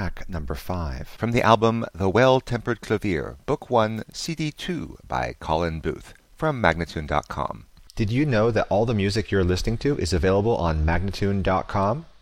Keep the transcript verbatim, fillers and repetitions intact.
track number five from the album The Well-Tempered Clavier, Book one, C D two by Colin Booth from Magnatune dot com. Did you know that all the music you're listening to is available on Magnatune dot com?